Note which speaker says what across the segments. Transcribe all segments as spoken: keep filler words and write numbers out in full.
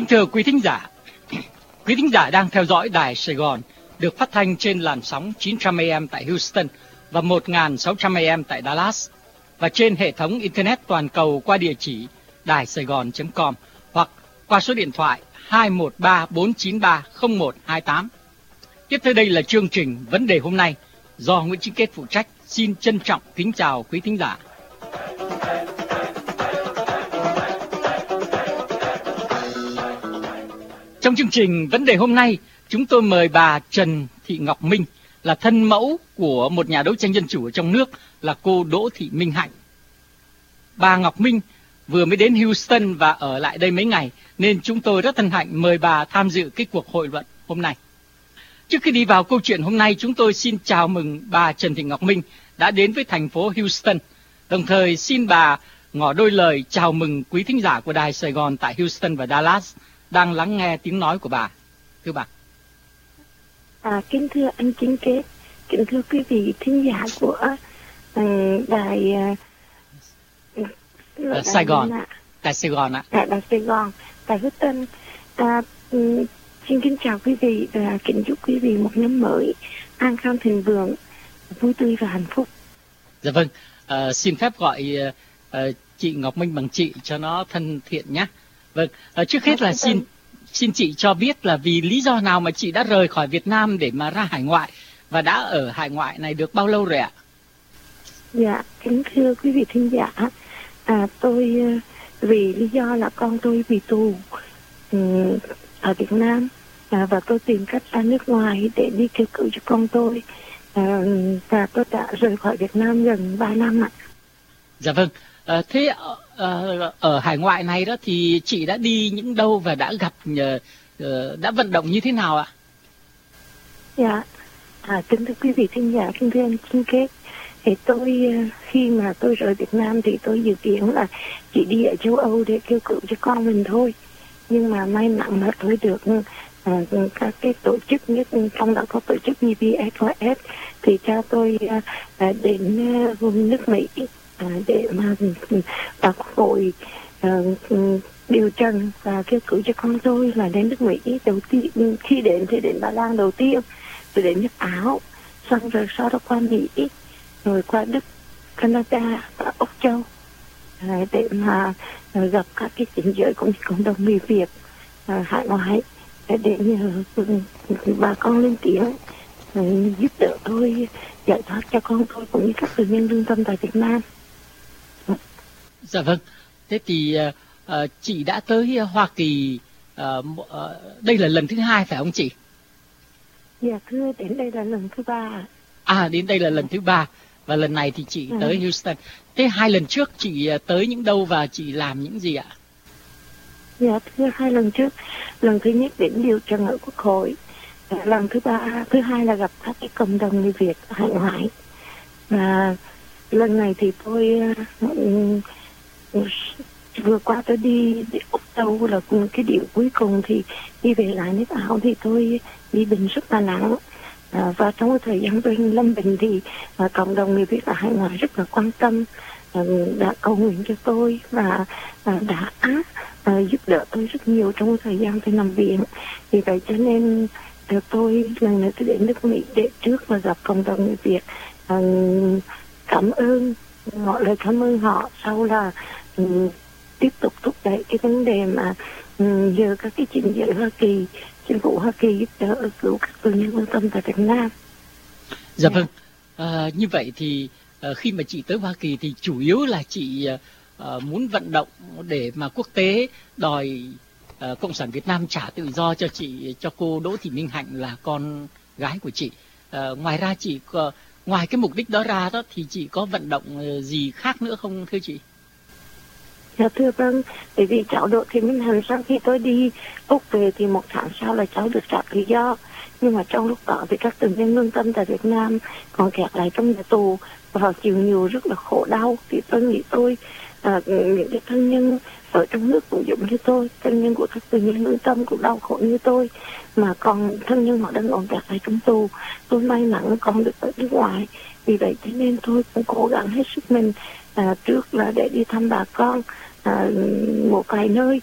Speaker 1: thưa quý thính giả, quý thính giả đang theo dõi Đài Sài Gòn được phát thanh trên làn sóng chín trăm A M tại Houston và một nghìn sáu trăm A M tại Dallas và trên hệ thống Internet toàn cầu qua địa chỉ đài sài gòn chấm com hoặc qua số điện thoại hai một ba bốn chín ba không một hai tám. Tiếp theo đây là chương trình Vấn đề hôm nay do Nguyễn Chính Kết phụ trách. Xin trân trọng kính chào quý thính giả. Trong chương trình Vấn đề hôm nay, chúng tôi mời bà Trần Thị Ngọc Minh là thân mẫu của một nhà đấu tranh dân chủ ở trong nước là cô Đỗ Thị Minh Hạnh. Bà Ngọc Minh vừa mới đến Houston và ở lại đây mấy ngày nên chúng tôi rất hân hạnh mời bà tham dự cái cuộc hội luận hôm nay. Trước khi đi vào câu chuyện hôm nay, chúng tôi xin chào mừng bà Trần Thị Ngọc Minh đã đến với thành phố Houston. Đồng thời xin bà ngỏ đôi lời chào mừng quý thính giả của Đài Sài Gòn tại Houston và Dallas đang lắng nghe tiếng nói của bà. Thưa bà.
Speaker 2: À, kính thưa anh Chính Kết, kính thưa quý vị thính giả của uh, đài, uh,
Speaker 1: đài Sài Gòn, đài Sài Gòn ạ.
Speaker 2: Đài, đài Sài Gòn, đài Houston. À, um, xin kính chào quý vị và kính chúc quý vị một năm mới an khang thịnh vượng, vui tươi và hạnh phúc.
Speaker 1: Dạ vâng, uh, xin phép gọi uh, uh, chị Ngọc Minh bằng chị cho nó thân thiện nhé. Vâng, uh, trước hết là xin xin chị cho biết là vì lý do nào mà chị đã rời khỏi Việt Nam để mà ra hải ngoại và đã ở hải ngoại này được bao lâu rồi ạ?
Speaker 2: Dạ, kính thưa quý vị thính giả, à, tôi vì lý do là con tôi bị tù um, ở Việt Nam à, và tôi tìm cách ra nước ngoài để đi kêu cứu cho con tôi à, và tôi đã rời khỏi Việt Nam gần ba năm ạ.
Speaker 1: Dạ vâng, à, thế ở, ở hải ngoại này đó thì chị đã đi những đâu và đã gặp uh, đã vận động như thế nào ạ?
Speaker 2: Dạ, à, kính thưa quý vị thính giả, kính thưa anh Chính Kết, thì tôi khi mà tôi rời Việt Nam thì tôi dự kiến là chỉ đi ở châu Âu để kêu cứu cho con mình thôi. Nhưng mà may mắn là tôi được uh, các cái tổ chức, nhất trong đó có tổ chức U B S S thì cho tôi uh, đến uh, nước Mỹ uh, để mà uh, hội uh, điều trần và kêu cứu cho con tôi là đến nước Mỹ đầu tiên. Khi đến thì đến Ba Lan đầu tiên, rồi đến nước Áo, xong rồi sau đó qua Mỹ, rồi qua Đức, Canada và Úc Châu à, để mà à, gặp các cái chính giới cũng như cộng đồng người Việt à, hải ngoại để nhờ bà con lên tiếng à, giúp đỡ tôi giải thoát cho con tôi cũng như các tù nhân lương tâm tại Việt Nam.
Speaker 1: Dạ vâng, thế thì uh, chị đã tới Hoa Kỳ, uh, uh, đây là lần thứ hai phải không chị?
Speaker 2: Dạ thưa, đến đây là lần thứ ba.
Speaker 1: À, đến đây là lần thứ ba và lần này thì chị à. tới Houston. Thế hai lần trước chị tới những đâu và chị làm những gì ạ?
Speaker 2: Dạ thưa, hai lần trước, lần thứ nhất đến điều trần ở Quốc hội, lần thứ ba, thứ hai là gặp các cái cộng đồng người Việt hải ngoại. Và lần này thì tôi uh, vừa qua tôi đi, đi Úc Châu là cái điểm cuối cùng thì đi về lại nước Áo thì tôi bị bệnh rất là nặng. À, và trong cái thời gian tôi lâm bệnh thì à, cộng đồng người Việt ở hải ngoại rất là quan tâm, à, đã cầu nguyện cho tôi và à, đã à, giúp đỡ tôi rất nhiều trong cái thời gian tôi nằm viện. Vì vậy cho nên à, tôi lần này tôi đến nước Mỹ để trước là gặp cộng đồng người Việt, à, cảm ơn mọi lời cảm ơn họ, sau là um, tiếp tục thúc đẩy cái vấn đề mà um, nhờ các cái chính giới Hoa Kỳ, chính phủ Hoa Kỳ giúp đỡ cứu các tù nhân lương tâm tại Việt Nam.
Speaker 1: Dạ vâng, à, như vậy thì à, khi mà chị tới Hoa Kỳ thì chủ yếu là chị à, muốn vận động để mà quốc tế đòi à, Cộng sản Việt Nam trả tự do cho chị, cho cô Đỗ Thị Minh Hạnh là con gái của chị. À, ngoài ra chị có, ngoài cái mục đích đó ra đó thì chị có vận động gì khác nữa không thưa chị?
Speaker 2: Dạ thưa vâng, bởi vì cháu Đỗ Thị Minh Hạnh sau khi tôi đi Úc về thì một tháng sau là cháu được trả tự do. Nhưng mà trong lúc đó thì các tù nhân lương tâm tại Việt Nam còn kẹt lại trong nhà tù và họ chịu nhiều rất là khổ đau. Thì tôi nghĩ tôi, à, những cái thân nhân ở trong nước cũng giống như tôi, thân nhân của các tù nhân lương tâm cũng đau khổ như tôi, mà còn thân nhân họ đang còn kẹt lại trong tù. Tôi may mắn còn được ở nước ngoài, vì vậy cho nên tôi cũng cố gắng hết sức mình, à, trước là để đi thăm bà con à, một vài nơi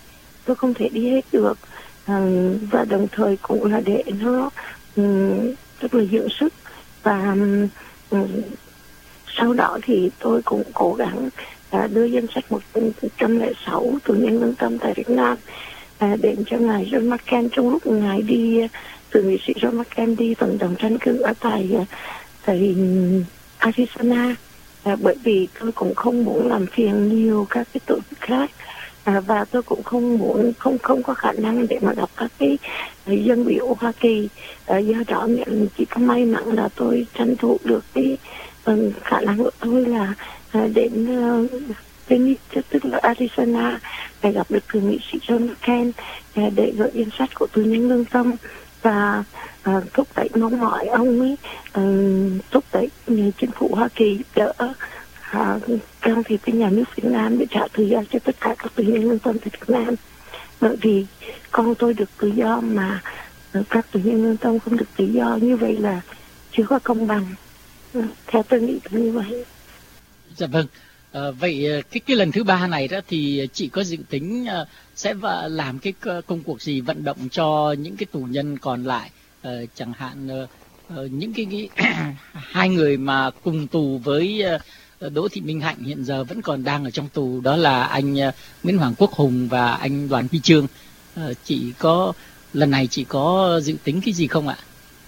Speaker 2: tôi không thể đi hết được. À, và đồng thời cũng là để nó um, rất là dưỡng sức. Và um, sau đó thì tôi cũng cố gắng à, đưa danh sách một trăm lẻ sáu tù nhân lương tâm tại Việt Nam à, đến cho ngài John McCain trong lúc ngài đi, từ nghị sĩ John McCain đi vận động tranh cử ở tại tại Arizona. À, bởi vì tôi cũng không muốn làm phiền nhiều các cái tổ chức khác, à, và tôi cũng không muốn không không có khả năng để mà gặp các cái dân biểu Hoa Kỳ. À, do đó chỉ có may mắn là tôi tranh thủ được cái um, khả năng của tôi là à, đến uh, Phoenix, tức là Arizona, để gặp được thượng nghị sĩ John McCain à, để gửi danh sách của tù nhân lương tâm và à, thúc đẩy mong mỏi ông ấy à, thúc đẩy chính phủ Hoa Kỳ giúp đỡ à, can thiệp cái nhà nước Việt Nam để trả tự do cho tất cả các tù nhân lương tâm tại Việt Nam. Bởi vì con tôi được tự do mà các tù nhân lương tâm không được tự do, như vậy là chưa có công bằng. Theo tôi nghĩ là như vậy.
Speaker 1: Dạ vâng. À, vậy cái cái lần thứ ba này đó thì chị có dự tính uh, sẽ làm cái công cuộc gì vận động cho những cái tù nhân còn lại, uh, chẳng hạn uh, uh, những cái, cái hai người mà cùng tù với uh, Đỗ Thị Minh Hạnh hiện giờ vẫn còn đang ở trong tù, đó là anh uh, Nguyễn Hoàng Quốc Hùng và anh Đoàn Huy Chương. Uh, chị có lần này chị có dự tính cái gì không ạ?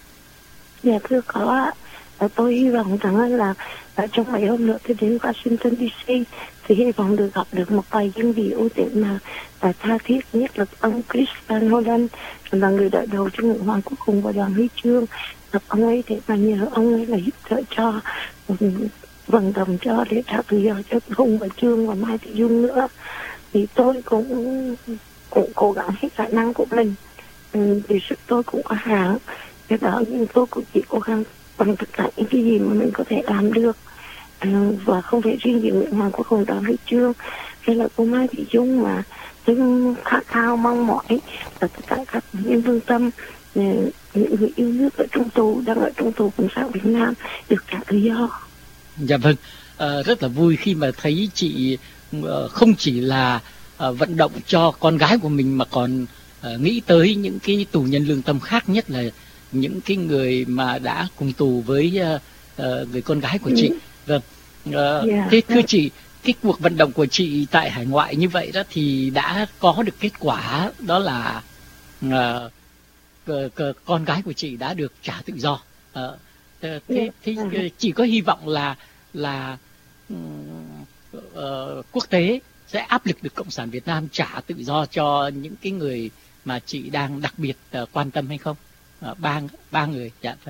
Speaker 2: Dạ thưa có ạ. Tôi hy vọng rằng là ở trong mấy hôm nữa tôi đến Washington đê xê thì hy vọng được gặp được một vài dân biểu để mà và tha thiết, nhất là ông Chris Van Hollen là người đỡ đầu cho Nguyễn Hoàng Quốc Hùng và Đoàn Huy Chương, gặp ông ấy để mà nhờ ông ấy là giúp đỡ cho vận động cho để trả tự do cho Hùng và Chương và Mai Thị Dung nữa. Thì tôi cũng cũng cố gắng hết khả năng của mình, ừ, vì sức tôi cũng có hạn, cái đó nhưng tôi cũng chỉ cố gắng bằng tất cả những cái gì mà mình có thể làm được. À, và không phải riêng gì Nguyễn Hoàng Quốc Hùng, Đoàn Huy Chương hay là cô Mai Thị Dung, mà tôi khát khao mong mỏi là tất cả các nhân lương tâm, những người yêu nước ở trong tù, đang ở trong tù cộng sản Việt Nam được trả tự do.
Speaker 1: Dạ vâng, à, rất là vui khi mà thấy chị uh, không chỉ là uh, vận động cho con gái của mình mà còn uh, nghĩ tới những cái tù nhân lương tâm khác, nhất là những cái người mà đã cùng tù với uh, uh, người con gái của chị. Vâng, uh, yeah, thế thưa yeah. chị, cái cuộc vận động của chị tại hải ngoại như vậy đó thì đã có được kết quả, đó là uh, uh, uh, con gái của chị đã được trả tự do. Uh, thế thế uh, chị có hy vọng là là uh, uh, quốc tế sẽ áp lực được Cộng sản Việt Nam trả tự do cho những cái người mà chị đang đặc biệt uh, quan tâm hay không? Uh, ba ba người. Dạ phải.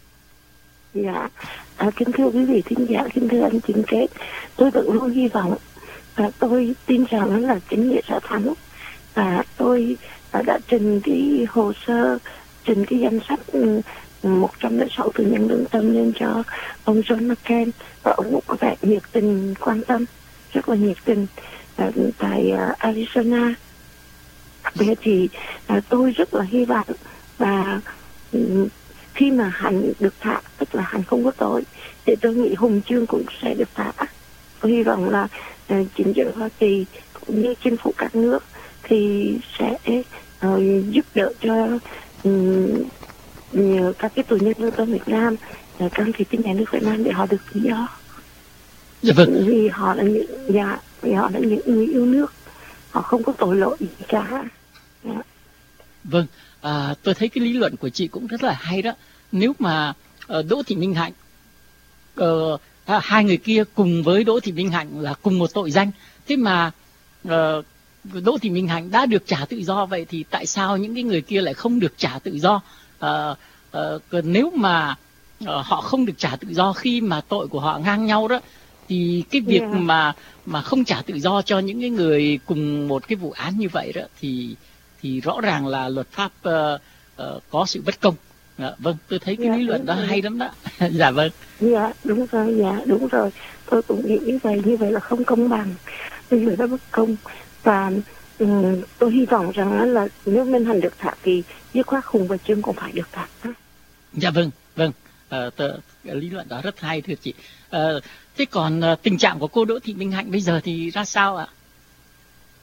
Speaker 2: Dạ, à, kính thưa quý vị thính giả, kính thưa anh Chính Kết, tôi vẫn luôn hy vọng, à, tôi tin rằng là chính nghĩa sẽ thắng, và tôi à, đã trình cái hồ sơ, trình cái danh sách một trăm lẻ sáu tù nhân lương tâm lên cho ông John McCain, và ông cũng có vẻ nhiệt tình quan tâm, rất là nhiệt tình à, tại à, Arizona. Vậy thì à, tôi rất là hy vọng và um, khi mà Hạnh được thả, tức là Hạnh không có tội, thì tôi nghĩ Hùng Chương cũng sẽ được thả. Tôi hy vọng là uh, chính phủ Hoa Kỳ cũng như chính phủ các nước thì sẽ uh, giúp đỡ cho um, nhiều các cái tù nhân lương tâm Việt Nam uh, can thiệp cái nhà nước Việt Nam để họ được tự do.
Speaker 1: Dạ vâng.
Speaker 2: Vì họ là những dạ, vì họ là những người yêu nước, họ không có tội lỗi gì cả. Dạ.
Speaker 1: Vâng. À, tôi thấy cái lý luận của chị cũng rất là hay đó. Nếu mà uh, Đỗ Thị Minh Hạnh, uh, à, hai người kia cùng với Đỗ Thị Minh Hạnh là cùng một tội danh, thế mà uh, Đỗ Thị Minh Hạnh đã được trả tự do, vậy thì tại sao những cái người kia lại không được trả tự do? Uh, uh, nếu mà uh, họ không được trả tự do khi mà tội của họ ngang nhau đó, thì cái việc yeah. mà mà không trả tự do cho những cái người cùng một cái vụ án như vậy đó thì thì rõ ràng là luật pháp uh, uh, có sự bất công. À, vâng, tôi thấy cái dạ, lý luận đó rồi. Hay lắm đó. Dạ vâng.
Speaker 2: Dạ đúng rồi, dạ đúng rồi. Tôi cũng nghĩ như vậy, như vậy là không công bằng, như vậy là bất công. Và um, tôi hy vọng rằng là nếu Minh Hạnh được thả thì dứt khoát Hùng và Chương cũng phải được thả.
Speaker 1: Dạ vâng, vâng. À, tờ, lý luận đó rất hay thưa chị. À, thế còn uh, tình trạng của cô Đỗ Thị Minh Hạnh bây giờ thì ra sao ạ?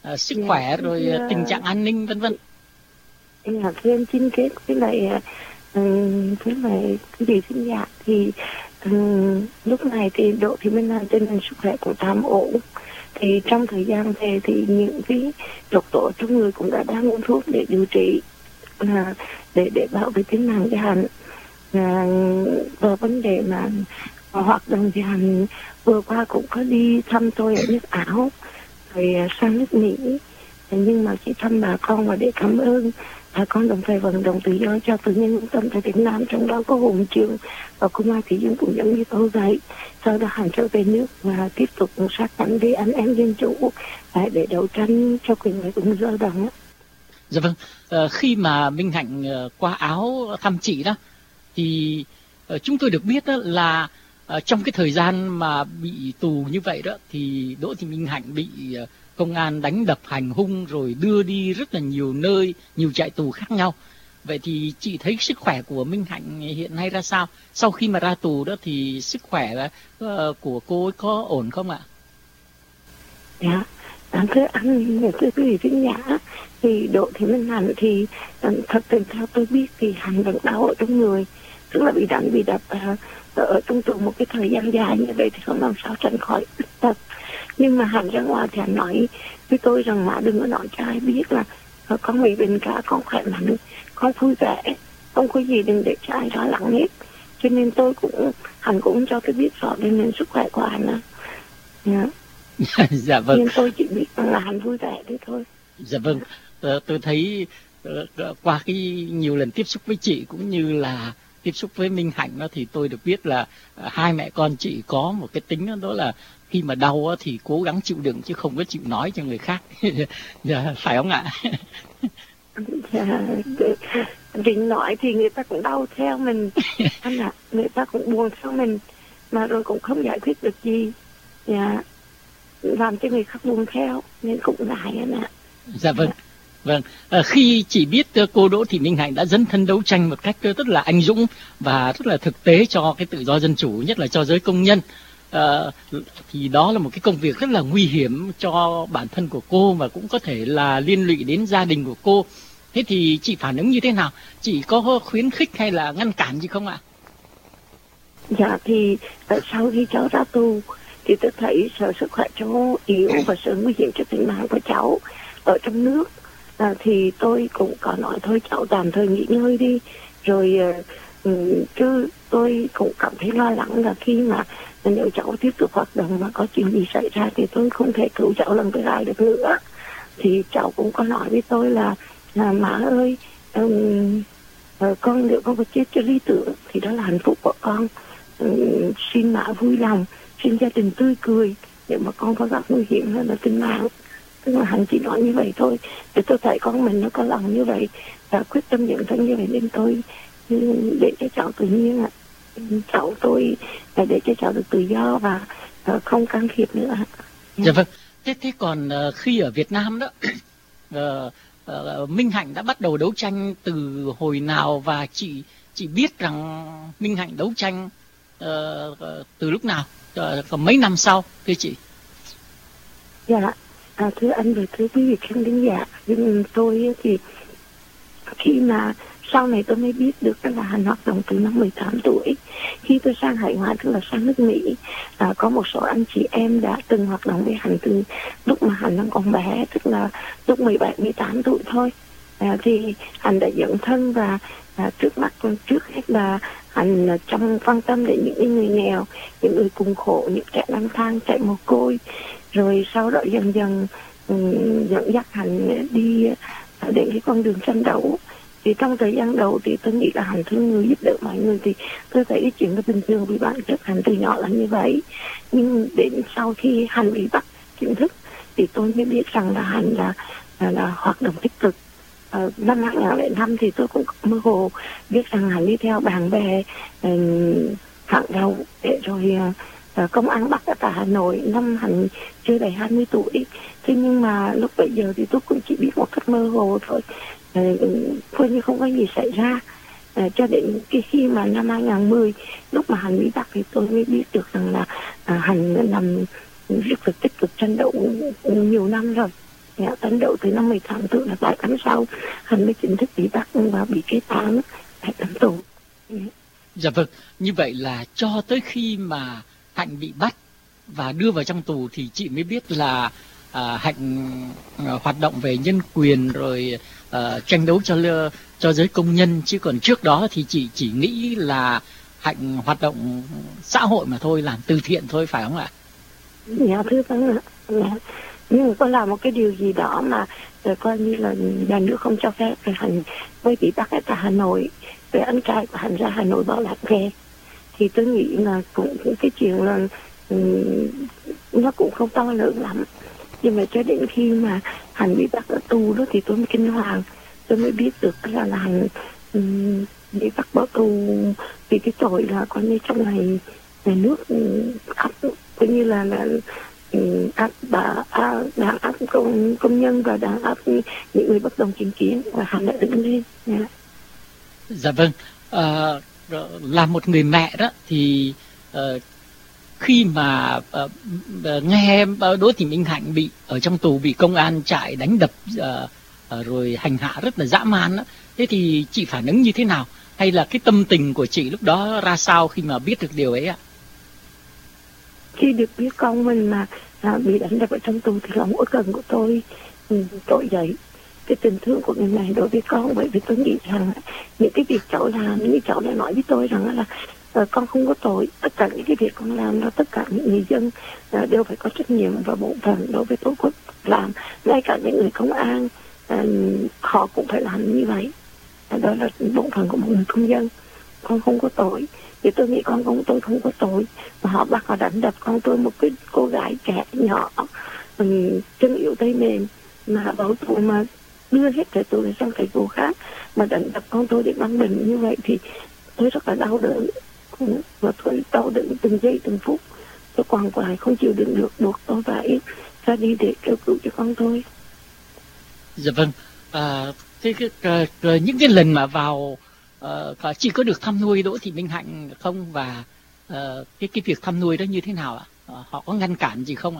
Speaker 1: uh, sức
Speaker 2: Dạ,
Speaker 1: khỏe rồi
Speaker 2: thì,
Speaker 1: uh,
Speaker 2: uh,
Speaker 1: tình trạng an ninh vân vân.
Speaker 2: Dạ, thưa anh xin kết với lại um, với lại cái gì xin dạ thì um, lúc này thì Đỗ Thị Minh Hạnh tình hình sức khỏe của tạm ổn. Thì trong thời gian về thì những cái độc tố trong người cũng đã đang uống thuốc để điều trị, à, để để bảo vệ tính mạng cho Hạnh. À, và vấn đề mà hoạt động thì Hạnh vừa qua cũng có đi thăm tôi ở nước Áo rồi sang nước Mỹ, nhưng mà chỉ thăm bà con và để cảm ơn bà con đồng thời vận động tự do cho tự nhiên trung tâm tại Việt Nam, trong đó có Hùng Trường và Công an Thị Dương cũng giống như tôi vậy. Sau đó Hạnh trở về nước và tiếp tục sát cánh với anh em dân chủ để đấu tranh cho quyền lợi của người lao động.
Speaker 1: Dạ vâng, à, khi mà Minh Hạnh uh, qua Áo thăm chị đó thì uh, chúng tôi được biết đó là uh, trong cái thời gian mà bị tù như vậy đó thì Đỗ Thị Minh Hạnh bị uh, công an đánh đập hành hung rồi đưa đi rất là nhiều nơi, nhiều trại tù khác nhau. Vậy thì chị thấy sức khỏe của Minh Hạnh hiện nay ra sao? Sau khi mà ra tù đó thì sức khỏe uh, của cô ấy có ổn không ạ?
Speaker 2: Dạ, à, thưa anh, thưa quý vị khán giả, thì Đỗ Thị Minh Hạnh thì thật tình theo tôi biết thì Hạnh vẫn đau ở trong người, tức là bị đánh bị đập à, ở trong tù một cái thời gian dài như vậy thì không làm sao tránh khỏi tật. Nhưng mà Hạnh ra ngoài thì Hạnh nói với tôi rằng mà đừng có nói cho ai biết là con bị bệnh cả, con khỏe mạnh, con vui vẻ, không có gì đừng để cho ai lo lắng hết. Cho nên tôi cũng Hạnh cũng cho tôi biết rõ về nền sức khỏe của Hạnh. Yeah.
Speaker 1: Dạ vâng.
Speaker 2: Nhưng tôi chỉ biết là Hạnh vui vẻ đấy thôi.
Speaker 1: Dạ vâng, ờ, tôi thấy ờ, qua cái nhiều lần tiếp xúc với chị cũng như là tiếp xúc với Minh Hạnh đó thì tôi được biết là uh, hai mẹ con chị có một cái tính đó, đó là khi mà đau đó, thì cố gắng chịu đựng chứ không có chịu nói cho người khác. Dạ, phải không ạ?
Speaker 2: Dạ, vì nói thì người ta cũng đau theo mình, anh ạ, người ta cũng buồn theo mình mà rồi cũng không giải quyết được gì. Dạ, làm cho người khác buồn theo nên cũng ngại anh ạ.
Speaker 1: Dạ vâng. Vâng, à, khi chị biết uh, cô Đỗ Thị Minh Hạnh đã dấn thân đấu tranh một cách uh, rất là anh dũng và rất là thực tế cho cái tự do dân chủ, nhất là cho giới công nhân, uh, thì đó là một cái công việc rất là nguy hiểm cho bản thân của cô và cũng có thể là liên lụy đến gia đình của cô. Thế thì chị phản ứng như thế nào? Chị có khuyến khích hay là ngăn cản gì không ạ?
Speaker 2: Dạ thì sau khi cháu ra tù thì tôi thấy sợ sức khỏe cháu yếu và sợ nguy hiểm cho tính mạng của cháu ở trong nước. À, thì tôi cũng có nói thôi cháu tạm thời nghỉ ngơi đi rồi, uh, chứ tôi cũng cảm thấy lo lắng là khi mà nếu cháu tiếp tục hoạt động mà có chuyện gì xảy ra thì tôi không thể cứu cháu lần thứ hai được nữa. Thì cháu cũng có nói với tôi là, là má ơi, um, uh, con nếu con có chết cho lý tưởng thì đó là hạnh phúc của con. Um, xin má vui lòng, xin gia đình tươi cười, nếu mà con có gặp nguy hiểm hơn là tính mạng. Tức là Hạnh chỉ nói như vậy thôi, để tôi thấy con mình nó có lòng như vậy và quyết tâm nhận thân như vậy nên tôi để cho cháu tự nhiên ạ. Cháu tôi là để cho cháu được tự do và uh, không can thiệp nữa.
Speaker 1: Dạ vâng. Thế thế còn uh, khi ở Việt Nam đó, uh, uh, Minh Hạnh đã bắt đầu đấu tranh từ hồi nào và chị chị biết rằng Minh Hạnh đấu tranh uh, uh, từ lúc nào, uh, còn mấy năm sau thưa chị?
Speaker 2: Dạ. À, thưa anh và thưa quý vị khán thính giả, nhưng tôi thì khi mà sau này tôi mới biết được là Hạnh hoạt động từ năm mười tám tuổi. Khi tôi sang hải ngoại, tức là sang nước Mỹ, à, có một số anh chị em đã từng hoạt động với Hạnh từ lúc mà Hạnh đang còn bé, tức là lúc mười bảy, mười tám tuổi thôi. À, thì Hạnh đã dẫn thân và à, trước mắt trước hết là Hạnh trong quan tâm đến những người nghèo, những người cùng khổ, những trẻ lang thang, trẻ mồ côi. Rồi sau đó dần dần um, dẫn dắt Hạnh đi uh, đến cái con đường tranh đấu. Thì trong thời gian đầu thì tôi nghĩ là Hạnh thương người, giúp đỡ mọi người, thì tôi thấy cái chuyện là bình thường vì bản chất Hạnh từ nhỏ là như vậy. Nhưng đến sau khi Hạnh bị bắt chính thức thì tôi mới biết rằng là Hạnh là, là, là hoạt động tích cực. Uh, năm hai nghìn lẻ năm thì tôi cũng mơ hồ biết rằng Hạnh đi theo bạn bè uh, hàng đầu để rồi uh, Uh, công an bắt ở tại Hà Nội năm Hạnh chưa đầy hai mươi tuổi. Thế nhưng mà lúc bấy giờ thì tôi cũng chỉ biết một cách mơ hồ thôi, coi uh, như không có gì xảy ra. Uh, cho đến cái khi mà năm hai nghìn mười lúc mà Hạnh bị bắt thì tôi mới biết được rằng là uh, Hạnh làm rất là tích cực tranh đấu nhiều năm rồi. Dạ, phấn đấu từ năm mười tám tuổi là bảy tháng sau hắn mới chính thức bị bắt và bị kết án bảy năm tù. Dạ.
Speaker 1: Dạ vâng, như vậy là cho tới khi mà Hạnh bị bắt và đưa vào trong tù thì chị mới biết là à, Hạnh à, hoạt động về nhân quyền rồi à, tranh đấu cho cho giới công nhân, chứ còn trước đó thì chị chỉ nghĩ là Hạnh hoạt động xã hội mà thôi, làm từ thiện thôi, phải không ạ?
Speaker 2: Dạ thưa vâng ạ. Dạ. Nhưng mà có làm một cái điều gì đó mà rồi coi như là nhà nước không cho phép, rồi Hạnh mới bị bắt ở tại Hà Nội, rồi anh trai của Hạnh ra Hà Nội bảo lạc về, thì tôi nghĩ là cũng cái chuyện là um, nó cũng không to lớn lắm. Nhưng mà cho đến khi mà Hạnh bị bắt ở tù đó thì tôi mới kinh hoàng, tôi mới biết được là là Hạnh um, bị bắt bỏ tù vì cái tội là coi như trong này nhà nước áp coi như là là áp bà đang áp công công nhân và đang áp những người bất đồng chính kiến, và Hạnh đã đứng lên. Yeah.
Speaker 1: Dạ vâng, à, là một người mẹ đó thì uh, khi mà uh, nghe Đỗ Thị Minh Hạnh bị ở trong tù, bị công an trại đánh đập uh, uh, rồi hành hạ rất là dã man đó, thế thì chị phản ứng như thế nào, hay là cái tâm tình của chị lúc đó ra sao khi mà biết được điều ấy ạ?
Speaker 2: Khi được biết con mình mà à, bị đánh đập ở trong tù thì lòng uất hận của tôi ừ, trỗi dậy, cái tình thương của người này đối với con. Bởi vì tôi nghĩ rằng những cái việc cháu làm, những cháu đã nói với tôi rằng là uh, con không có tội, tất cả những cái việc con làm đó, tất cả những người dân uh, đều phải có trách nhiệm và bổn phận đối với tổ quốc làm, ngay cả những người công an uh, họ cũng phải làm như vậy. Uh, đó là bổn phận của một người công dân. Con không có tội, thì tôi nghĩ con con tôi không có tội, mà họ bắt họ đánh đập con tôi, một cái cô gái trẻ nhỏ um, chân yếu tay mềm mà bảo tù, mà đưa hết thẻ tù sang thầy cô khác mà đánh đập con tôi để băng bình như vậy thì tôi rất là đau đớn, và tôi đau đớn từng giây từng phút. Tôi quằn quại không chịu đựng được, buộc tôi phải ra đi để kêu cứu cho con tôi.
Speaker 1: Dạ vâng, à, thế cái, cái, cái, những cái lần mà vào uh, chị có được thăm nuôi Đỗ Thị Minh Hạnh không, và uh, cái cái việc thăm nuôi đó như thế nào ạ? Uh, họ có ngăn cản gì không ạ?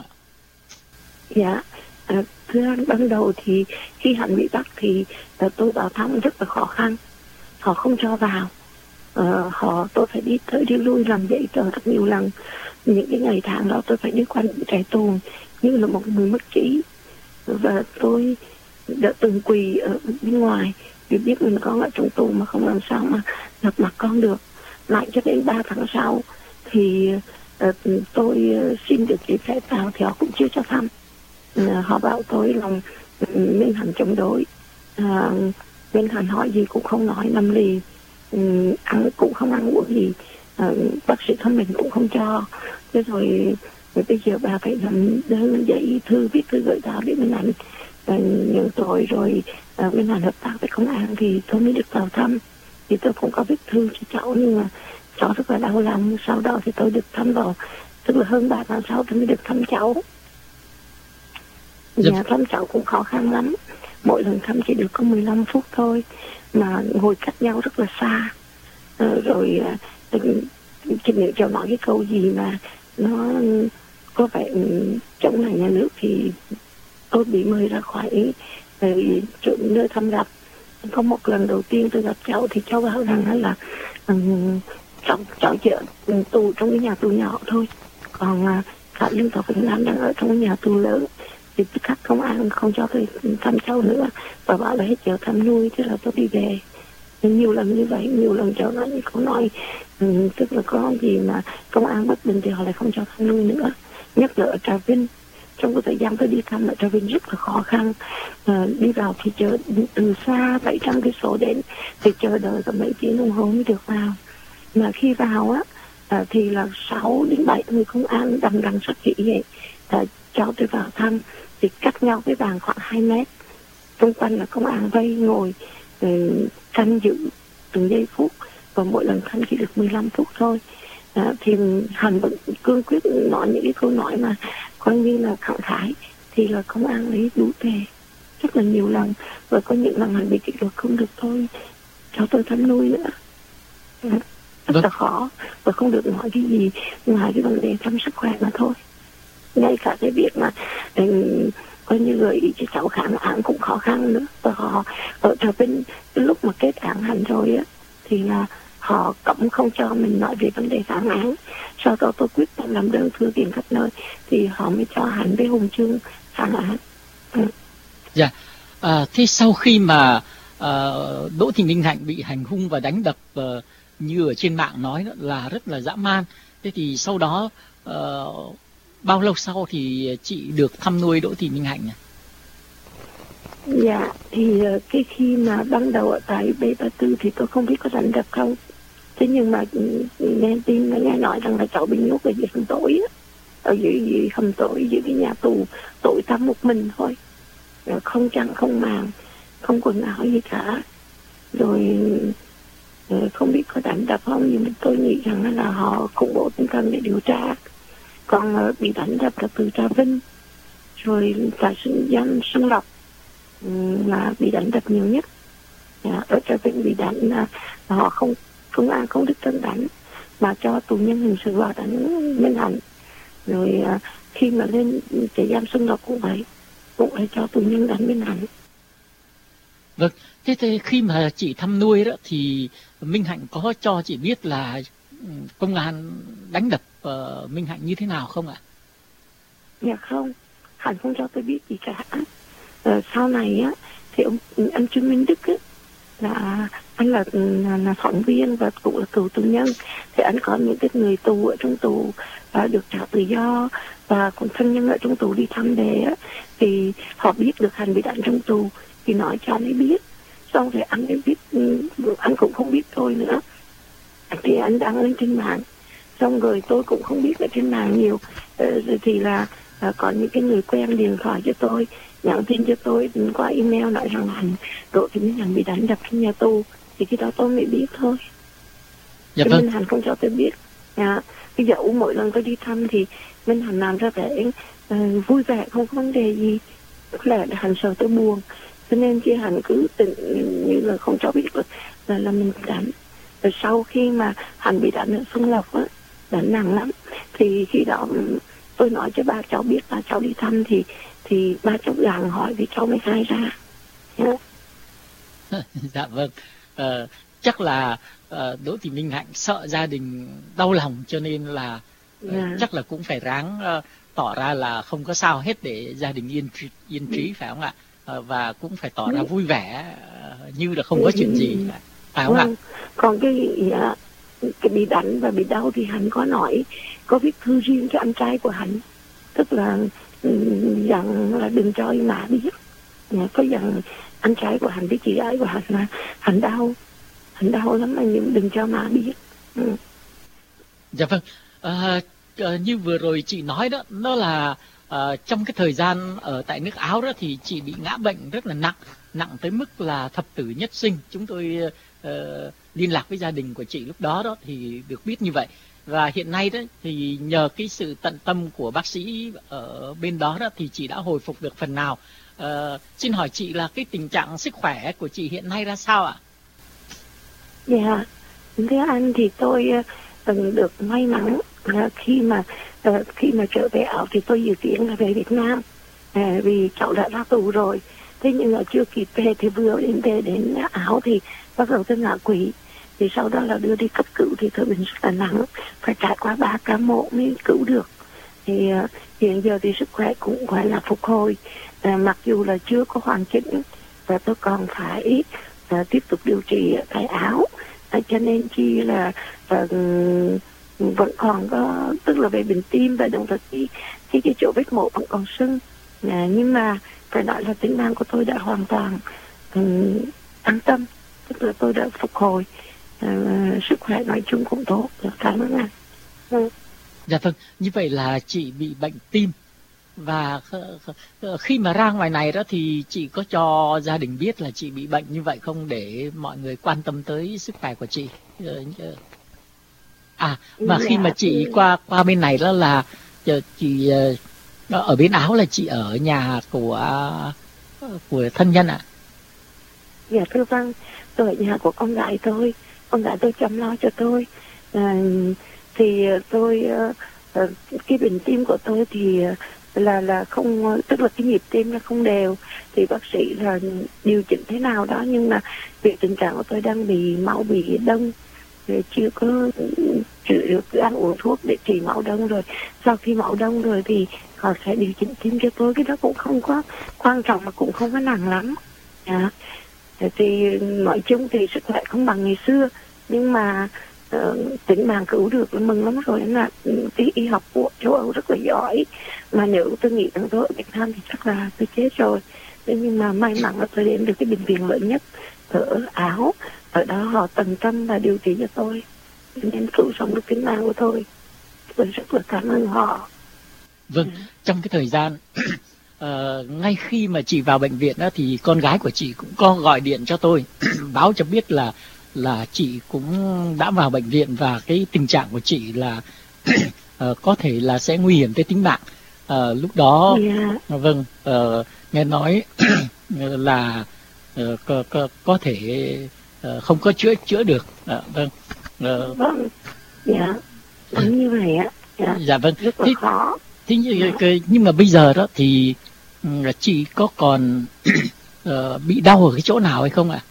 Speaker 2: Dạ, à, thưa anh, ban đầu thì khi Hạnh bị bắt thì uh, tôi vào thăm rất là khó khăn, họ không cho vào. Uh, họ tôi phải đi tới đi lui làm giấy tờ rất nhiều lần. Những cái ngày tháng đó tôi phải đi qua những trại tù như là một người mất trí, và tôi đã từng quỳ ở bên ngoài vì biết mình con ở trong tù mà không làm sao mà gặp mặt con được. Lại cho đến ba tháng sau thì uh, tôi uh, xin được giấy phép vào thì họ cũng chưa cho thăm. Uh, họ bảo tôi là uh, Minh Hạnh chống đối, uh, Minh Hạnh hỏi gì cũng không nói, nằm lì, um, ăn cũng không ăn uống gì, uh, bác sĩ thăm mình cũng không cho. Thế rồi, rồi bây giờ bà phải làm đơn giấy thư viết thư gửi到để Minh Hạnh uh, nhận tội, rồi uh, Minh Hạnh hợp tác với công an thì tôi mới được vào thăm. Thì tôi cũng có viết thư cho cháu, nhưng mà cháu rất là đau lòng. Sau đó thì tôi được thăm vào, tức là hơn ba tháng sau tôi mới được thăm cháu. Nhà thăm cháu cũng khó khăn lắm, mỗi lần thăm chỉ được có mười lăm phút thôi, mà ngồi cách nhau rất là xa. À, rồi chỉ nếu cháu nói cái câu gì mà nó có vẻ chống lại nhà nước thì tôi bị mời ra khỏi chỗ nơi thăm gặp. Có một lần đầu tiên tôi gặp cháu thì cháu bảo rằng là um, cháu, cháu chỉ ở tù trong cái nhà tù nhỏ thôi, còn uh, cả dân tộc Việt Nam đang ở trong cái nhà tù lớn, thì các công an không cho tôi thăm cháu nữa và bảo là hết giờ thăm nuôi. Thế là tôi đi về. Nhiều lần như vậy, nhiều lần cháu nói như câu nói um, tức là có gì mà công an bất bình thì họ lại không cho thăm nuôi nữa. Nhất là ở Trà Vinh, trong cái thời gian tôi đi thăm ở Trà Vinh rất là khó khăn. À, đi vào thì chờ từ xa bảy trăm cây số đến thì chờ đợi cả mấy tiếng đồng hồ mới được vào. Mà khi vào á à, thì là sáu đến bảy người công an đằng đằng sát kỹ vậy. À, cho tôi vào thăm thì cách nhau với bàn khoảng hai mét. Xung quanh là công an vây ngồi um, canh giữ từng giây phút, và mỗi lần thăm chỉ được mười lăm phút thôi. À, thì Hạnh vẫn cương quyết nói những cái câu nói mà coi như là khẳng khái, thì là công an lấy đủ tề rất là nhiều lần, và có những lần Hạnh bị kỷ luật không được thôi cho tôi thăm nuôi nữa. À, rất là khó, và không được nói cái gì ngoài cái vấn đề chăm sức khỏe mà thôi. Ngay cả cái việc mà coi như gợi ý cho cháu kháng án cũng khó khăn nữa. Và họ ở trở bên lúc mà kết án hành rồi á thì là họ cấm không cho mình nói về vấn đề kháng án. Sau đó tôi quyết tâm làm đơn thư kiện khắp nơi thì họ mới cho hành với Hùng Chương kháng án. Ừ.
Speaker 1: Dạ. À, thế sau khi mà à, Đỗ Thị Minh Hạnh bị hành hung và đánh đập à, như ở trên mạng nói đó, là rất là dã man. Thế thì sau đó à, bao lâu sau thì chị được thăm nuôi Đỗ Thị Minh Hạnh nhỉ?
Speaker 2: Dạ, thì cái khi mà ban đầu ở tại B ba mươi tư thì tôi không biết có đánh đập không. Thế nhưng mà nghe tin nghe nói rằng là cháu bị nhốt ở dưới hầm tối á, ở dưới, dưới hầm tối dưới cái nhà tù, tội tăm một mình thôi, không chăn không màn, không quần áo gì cả, rồi không biết có đánh đập không, nhưng mà tôi nghĩ rằng là họ khủng bố tinh thần để điều tra. Còn bị đánh đập là từ Trà Vinh, rồi cả sinh giam Xuân Lộc là bị đánh đập nhiều nhất. Ở Trà Vinh bị đánh là họ không, công an không đích thân đánh mà cho tù nhân hình sự vào đánh Minh Hạnh. Rồi khi mà lên trại giam Xuân Lộc cũng vậy, cũng phải cho tù nhân đánh Minh Hạnh.
Speaker 1: Vâng, thế, thế khi mà chị thăm nuôi đó thì Minh Hạnh có cho chị biết là công an đánh đập uh, Minh Hạnh như thế nào không ạ?
Speaker 2: Dạ không, Hạnh không cho tôi biết gì cả. Ờ, sau này á thì ông anh Trương Minh Đức á, là anh là, là là phóng viên và cũng là cựu tù nhân, thì anh có những cái người tù ở trong tù và được trả tự do và còn thân nhân ở trong tù đi thăm về á, thì họ biết được Hạnh bị đánh trong tù thì nói cho anh ấy biết. Xong rồi anh ấy biết, anh cũng không biết tôi nữa thì anh đăng lên trên mạng, xong rồi tôi cũng không biết ở trên mạng nhiều. Ờ, rồi thì là à, có những cái người quen điện thoại cho tôi, nhắn tin cho tôi qua email nói rằng là Đỗ Thị Minh Hạnh bị đánh đập trong nhà tù, thì khi đó tôi mới biết thôi.
Speaker 1: Dạ
Speaker 2: Chứ
Speaker 1: vâng.
Speaker 2: Minh Hạnh không cho tôi biết. À, bây giờ mỗi lần tôi đi thăm thì Minh Hạnh làm ra vẻ uh, vui vẻ, không có vấn đề gì. Có lẽ là Hạnh sợ tôi buồn, cho nên khi Hạnh cứ tỉnh như là không cho biết là, là, là mình bị đánh. Rồi sau khi mà Hạnh bị đánh ở Xuân Lộc á, đánh nặng lắm, thì khi đó tôi nói cho ba cháu biết là cháu đi thăm thì thì ba cháu gàng hỏi thì cháu mới khai ra. Yeah.
Speaker 1: Dạ vâng. Ờ, chắc là uh, Đỗ Thị Minh Hạnh sợ gia đình đau lòng cho nên là uh, yeah. chắc là cũng phải ráng uh, tỏ ra là không có sao hết để gia đình yên trí, yên trí phải không ạ? Uh, và cũng phải tỏ ra vui vẻ uh, như là không có chuyện gì phải không ạ?
Speaker 2: Còn cái uh, cái bị đánh và bị đau thì Hạnh có nói, có viết thư riêng cho anh trai của Hạnh, tức là dặn là đừng cho má biết, có dặn anh trai của Hạnh với chị gái của Hạnh là Hạnh đau, Hạnh đau lắm mà nhưng đừng cho má biết. Ừ.
Speaker 1: Dạ vâng. À, như vừa rồi chị nói đó, nó là à, trong cái thời gian ở tại nước Áo đó thì chị bị ngã bệnh rất là nặng, nặng tới mức là thập tử nhất sinh. Chúng tôi uh, liên lạc với gia đình của chị lúc đó đó thì được biết như vậy. Và hiện nay đó thì nhờ cái sự tận tâm của bác sĩ ở bên đó đó thì chị đã hồi phục được phần nào. Uh, xin hỏi chị là cái tình trạng sức khỏe của chị hiện nay ra sao ạ?
Speaker 2: Dạ, thưa anh thì tôi uh, được may mắn là khi mà uh, khi mà trở về Áo thì tôi dự kiến là về Việt Nam, uh, vì cháu đã ra tù rồi. Thế nhưng mà chưa kịp về thì vừa đến về đến Áo thì bắt đầu tôi ngã quỵ. Thì sau đó là đưa đi cấp cứu thì tôi bệnh rất là nặng, phải trải qua ba ca mổ mới cứu được. Thì uh, hiện giờ thì sức khỏe cũng gọi là phục hồi, uh, mặc dù là chưa có hoàn chỉnh và tôi còn phải uh, tiếp tục điều trị tại Áo, uh, cho nên chi là uh, vẫn còn có, tức là về bệnh tim và đồng thời cái, cái, cái chỗ vết mổ vẫn còn sưng, uh, nhưng mà phải nói là tính mạng của tôi đã hoàn toàn um, an tâm, tức là tôi đã phục hồi. À, sức khỏe nói chung cũng tốt, cảm ơn anh. Ừ.
Speaker 1: Dạ vâng, như vậy là chị bị bệnh tim và khi mà ra ngoài này đó thì chị có cho gia đình biết là chị bị bệnh như vậy không, để mọi người quan tâm tới sức khỏe của chị? À, mà khi mà chị qua qua bên này đó là chị ở bên Áo là chị ở nhà của của thân nhân ạ? À?
Speaker 2: Dạ thưa vâng, tôi ở nhà của con gái tôi. Con gái tôi chăm lo cho tôi. À, thì tôi uh, cái bệnh tim của tôi thì là là không, tức là cái nhịp tim nó không đều, thì bác sĩ là điều chỉnh thế nào đó, nhưng mà vì tình trạng của tôi đang bị máu bị đông, rồi chưa có chữa được, cứ ăn uống thuốc để trị máu đông, rồi sau khi máu đông rồi thì họ sẽ điều chỉnh tim cho tôi. Cái đó cũng không có quan trọng mà cũng không có nặng lắm. À, thì nói chung thì sức khỏe không bằng ngày xưa, nhưng mà uh, tính mạng cứu được là mừng lắm rồi. Là cái y học của châu Âu rất là giỏi, mà nếu tôi nghĩ rằng tôi ở Việt Nam thì chắc là tôi chết rồi. Thế nhưng mà may mắn là tôi đến được cái bệnh viện lớn nhất ở Áo, ở đó họ tận tâm và điều trị cho tôi nên cứu sống được tính mạng của tôi. Tôi rất là cảm ơn họ.
Speaker 1: Vâng, ừ. Trong cái thời gian uh, ngay khi mà chị vào bệnh viện đó, thì con gái của chị cũng có gọi điện cho tôi báo cho biết là là chị cũng đã vào bệnh viện và cái tình trạng của chị là uh, có thể là sẽ nguy hiểm tới tính mạng. Uh, lúc đó, yeah. Vâng, uh, nghe nói là uh, có, có, có thể uh, không có chữa chữa được. Uh, vâng. Uh,
Speaker 2: vâng, dạ, đúng như vậy ạ. Dạ,
Speaker 1: dạ vâng.
Speaker 2: Rất là
Speaker 1: thế,
Speaker 2: khó.
Speaker 1: Thế nhưng, nhưng mà bây giờ đó thì chị có còn uh, bị đau ở cái chỗ nào hay không ạ?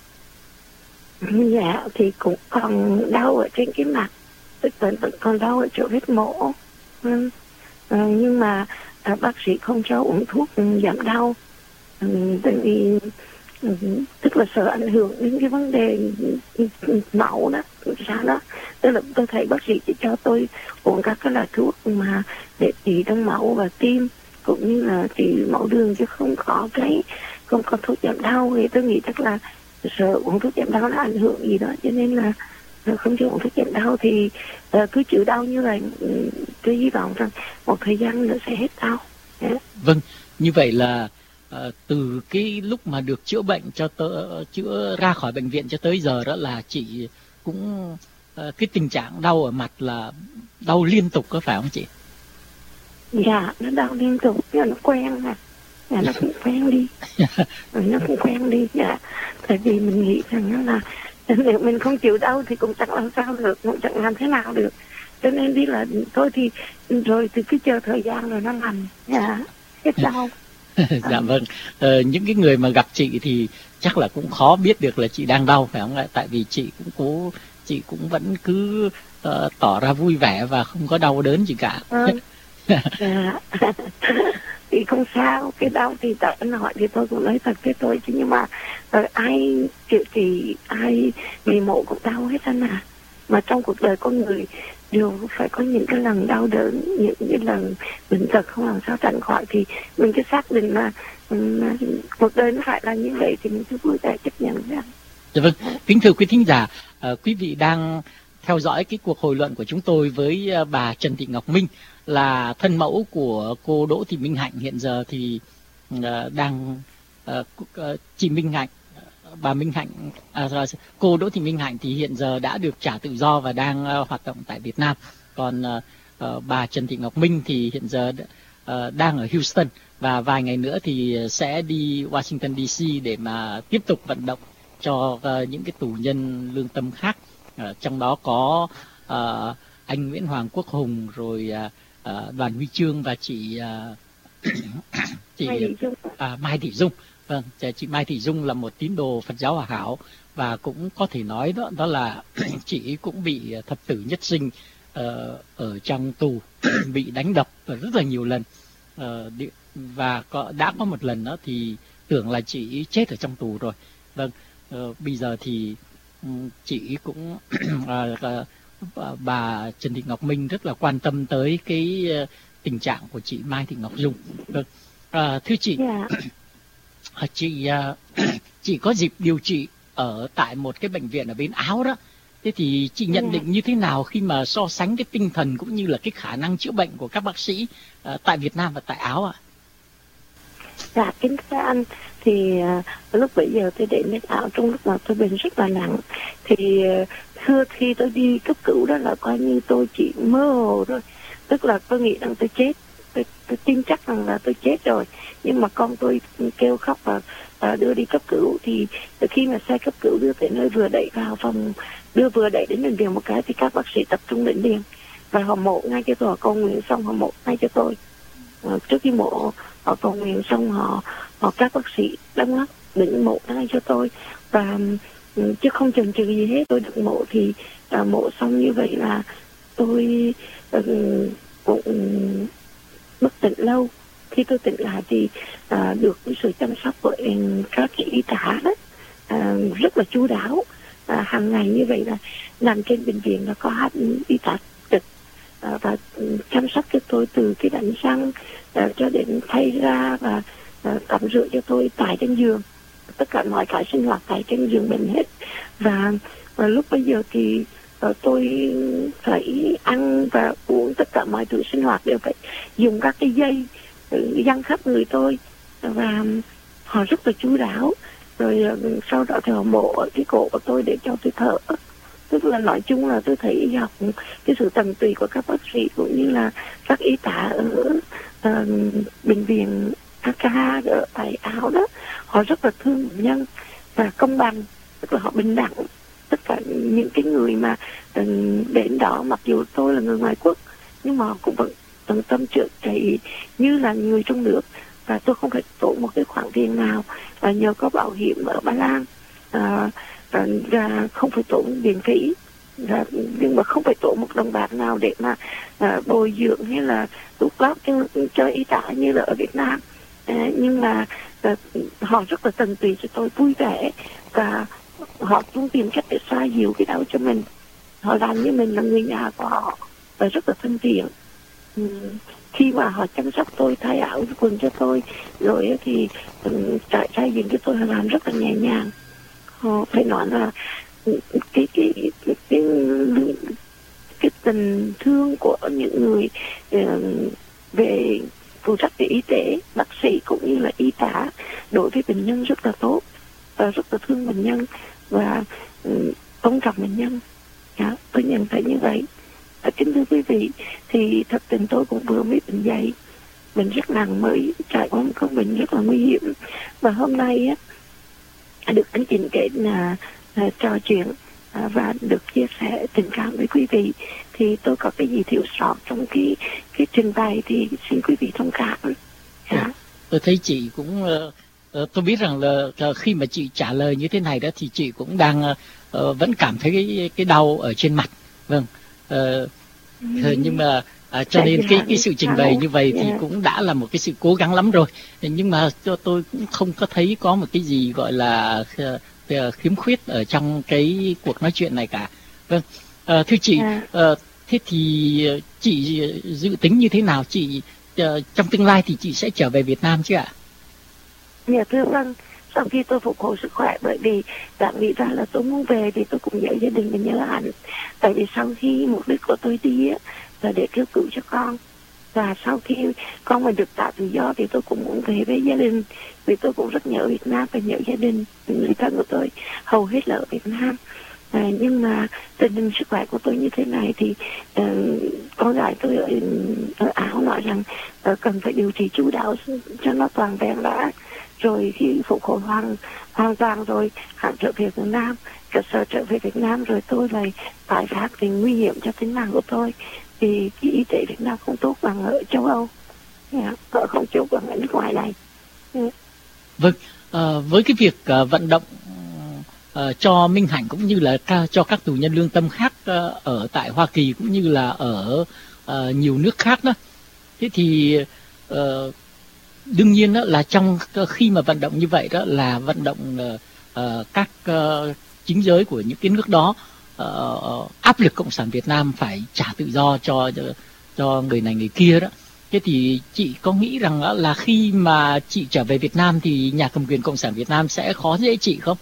Speaker 2: Dạ, thì cũng còn đau ở trên cái mặt, tức là vẫn còn đau ở chỗ vết mổ. Ừ. À, nhưng mà à, bác sĩ không cho uống thuốc giảm đau. Ừ, tại vì ừ, tức là sợ ảnh hưởng đến cái vấn đề máu đó, sao đó. Tức là tôi thấy bác sĩ chỉ cho tôi uống các cái loại thuốc mà để trị đông máu và tim, cũng như là trị máu đường, chứ không có cái không có thuốc giảm đau. Thì tôi nghĩ chắc là sợ uống thuốc giảm đau nó ảnh hưởng gì đó, cho nên là không chịu uống thuốc giảm đau. Thì uh, cứ chịu đau như vậy. Tôi hy vọng rằng một thời gian nữa sẽ hết đau. Yeah.
Speaker 1: Vâng, như vậy là uh, từ cái lúc mà được chữa bệnh cho tới chữa ra khỏi bệnh viện cho tới giờ đó là chị cũng uh, cái tình trạng đau ở mặt là đau liên tục, có phải không chị?
Speaker 2: Dạ, nó đau liên tục, nhưng nó quen mà. Dạ, nó cũng quen đi. Rồi nó cũng quen đi. Dạ, tại vì mình nghĩ rằng là nếu mình không chịu đau thì cũng chẳng làm sao được, cũng chẳng làm thế nào được. Cho nên đi là thôi thì rồi từ cái chờ thời gian rồi nó lành. Dạ, hết đau.
Speaker 1: Dạ vâng, ờ, những cái người mà gặp chị thì chắc là cũng khó biết được là chị đang đau, phải không ạ? Tại vì chị cũng cố, chị cũng vẫn cứ uh, tỏ ra vui vẻ và không có đau đớn gì cả.
Speaker 2: Ừ. Dạ. Thì không sao, cái đau thì tại anh hỏi thì tôi cũng nói thật với tôi chứ, nhưng mà rồi ai chịu thì ai bị mổ cũng đau hết anh à. Mà trong cuộc đời con người đều phải có những cái lần đau đớn, những cái lần bệnh tật không làm sao tránh khỏi, thì mình cứ xác định là um, cuộc đời nó phải là như vậy thì mình cứ vui vẻ chấp nhận ra.
Speaker 1: Dạ vâng, kính thưa quý thính giả, uh, quý vị đang theo dõi cái cuộc hồi luận của chúng tôi với uh, bà Trần Thị Ngọc Minh, là thân mẫu của cô Đỗ Thị Minh Hạnh. Hiện giờ thì uh, đang uh, uh, chị Minh Hạnh, bà Minh Hạnh, à, cô Đỗ Thị Minh Hạnh thì hiện giờ đã được trả tự do và đang uh, hoạt động tại Việt Nam. Còn uh, uh, bà Trần Thị Ngọc Minh thì hiện giờ uh, đang ở Houston, và vài ngày nữa thì sẽ đi Washington D C để mà tiếp tục vận động cho uh, những cái tù nhân lương tâm khác. Uh, trong đó có uh, anh Nguyễn Hoàng Quốc Hùng, rồi uh, uh, Đoàn Huy Chương và chị uh, chị
Speaker 2: Mai Thị Dung.
Speaker 1: À, Mai Thị Dung. Vâng, chị Mai Thị Dung là một tín đồ Phật giáo Hòa Hảo, và cũng có thể nói đó đó là chị cũng bị thập tử nhất sinh uh, ở trong tù, bị đánh đập rất là nhiều lần, uh, và có, đã có một lần đó thì tưởng là chị chết ở trong tù rồi. Vâng, uh, bây giờ thì um, chị cũng uh, uh, bà Trần Thị Ngọc Minh rất là quan tâm tới cái uh, tình trạng của chị Mai Thị Ngọc Dung. Vâng, uh, thưa chị. Yeah. Chị chị có dịp điều trị ở tại một cái bệnh viện ở bên Áo đó. Thế thì chị nhận định như thế nào khi mà so sánh cái tinh thần cũng như là cái khả năng chữa bệnh của các bác sĩ uh, tại Việt Nam và tại Áo ạ? À?
Speaker 2: Dạ, kính thưa anh, thì uh, lúc bấy giờ tôi đến nước Áo trong lúc mà tôi bệnh rất là nặng, thì uh, xưa khi tôi đi cấp cứu đó là coi như tôi chỉ mơ hồ thôi, tức là tôi nghĩ rằng tôi chết. Tôi, tôi tin chắc rằng là tôi chết rồi, nhưng mà con tôi kêu khóc và, và đưa đi cấp cứu. Thì khi mà xe cấp cứu đưa tới nơi vừa đẩy vào phòng, đưa vừa đẩy đến bệnh viện một cái thì các bác sĩ tập trung đến liền và họ mổ ngay cho tôi, họ cầu nguyện xong họ mổ ngay cho tôi. uh, trước khi mổ họ cầu nguyện xong họ họ các bác sĩ đóng góp định mổ ngay cho tôi, và um, chứ không chần chừ gì hết. Tôi được mổ thì uh, mổ xong như vậy là tôi uh, cũng mất tỉnh lâu. Khi tôi tỉnh lại thì uh, được sự chăm sóc của um, các cái y tá đó uh, rất là chu đáo. À, hàng ngày như vậy là nằm trên bệnh viện là có hai y tá trực à, và chăm sóc cho tôi từ cái đánh răng à, cho đến thay da và à, tắm rửa cho tôi tại trên giường, tất cả mọi cái sinh hoạt tại trên giường bệnh hết. Và, và lúc bây giờ thì à, tôi phải ăn và uống, tất cả mọi thứ sinh hoạt đều phải dùng các cái dây giăng khắp người tôi, và họ rất là chu đáo. Rồi sau đó thì họ mổ ở cái cổ của tôi để cho tôi thở. Tức là nói chung là tôi thấy y học, cái sự tận tụy của các bác sĩ cũng như là các y tá ở uh, bệnh viện a ca hát ở tại Áo đó, họ rất là thương bệnh nhân và công bằng, tức là họ bình đẳng. Tất cả những cái người mà uh, đến đó, mặc dù tôi là người ngoài quốc nhưng mà họ cũng vẫn tận tâm chữa trị như là người trong nước, và tôi không phải tốn một cái khoản tiền nào, và nhờ có bảo hiểm ở Ba Lan à, và, và không phải tốn viện phí, và, nhưng mà không phải tốn một đồng bạc nào để mà à, bồi dưỡng hay là đút lót cho, cho y tá như là ở Việt Nam. À, nhưng mà à, họ rất là tận tụy cho tôi, vui vẻ, và họ cũng tìm cách để xoa dịu cái đau cho mình. Họ làm như mình là người nhà của họ và rất là thân thiện. Ừ. Khi mà họ chăm sóc tôi, thay áo quần cho tôi rồi thì um, trải xây dựng cho tôi, họ làm rất là nhẹ nhàng. Họ phải nói là cái cái cái cái, cái, cái tình thương của những người uh, về phụ trách về y tế, bác sĩ cũng như là y tá đối với bệnh nhân rất là tốt, và rất là thương bệnh nhân và um, tôn trọng bệnh nhân. Dạ, tôi nhận thấy như vậy. À, kính thưa quý vị, thì thật tình tôi cũng vừa mới bệnh dậy, bệnh rất nặng, mới trải qua một cơn bệnh rất là nguy hiểm, và hôm nay á, được anh Chính kể là, là trò chuyện à, và được chia sẻ tình cảm với quý vị, thì tôi có cái gì thiếu sót trong cái cái trình bày thì xin quý vị thông cảm.
Speaker 1: À, tôi thấy chị cũng uh, tôi biết rằng là uh, khi mà chị trả lời như thế này đó thì chị cũng đang uh, vẫn cảm thấy cái cái đau ở trên mặt, vâng. Uh, nhưng mà à, cho nên cái cái sự trình bày như vậy thì cũng đã là một cái sự cố gắng lắm rồi, nhưng mà cho tôi cũng không có thấy có một cái gì gọi là uh, khiếm khuyết ở trong cái cuộc nói chuyện này cả. Vâng, uh, thưa chị, uh, thế thì chị dự tính như thế nào? Chị uh, trong tương lai thì chị sẽ trở về Việt Nam chứ ạ?
Speaker 2: Dạ thưa vâng, sau khi tôi phục hồi sức khỏe, bởi vì đã nghĩ ra là tôi muốn về thì tôi cũng nhớ gia đình mình nhớ ảnh. Tại vì sau khi mục đích của tôi đi á, là để kêu cứu cho con, và sau khi con mình được tạo tự do thì tôi cũng muốn về với gia đình, vì tôi cũng rất nhớ Việt Nam và nhớ gia đình. Người thân của tôi hầu hết là ở Việt Nam. À, nhưng mà tình hình sức khỏe của tôi như thế này thì uh, con gái tôi ở, ở Áo nói rằng uh, cần phải điều trị chú đáo cho nó toàn vẹn đã, rồi khi phục hồi hoàn hoàn toàn rồi hãng trở về Việt Nam, cơ sở trở về Việt Nam, rồi tôi lại tái phát tình nguy hiểm cho tính mạng của tôi, thì cái y tế Việt Nam không tốt bằng ở châu Âu, yeah, không tốt bằng ở nước ngoài này. Yeah.
Speaker 1: Vâng, uh, với cái việc uh, vận động uh, cho Minh Hạnh cũng như là ca, cho các tù nhân lương tâm khác uh, ở tại Hoa Kỳ cũng như là ở uh, nhiều nước khác đó, thế thì uh, đương nhiên đó là trong khi mà vận động như vậy đó là vận động uh, uh, các uh, chính giới của những cái nước đó uh, áp lực Cộng sản Việt Nam phải trả tự do cho cho người này người kia đó. Thế thì chị có nghĩ rằng uh, là khi mà chị trở về Việt Nam thì nhà cầm quyền Cộng sản Việt Nam sẽ khó dễ chị không?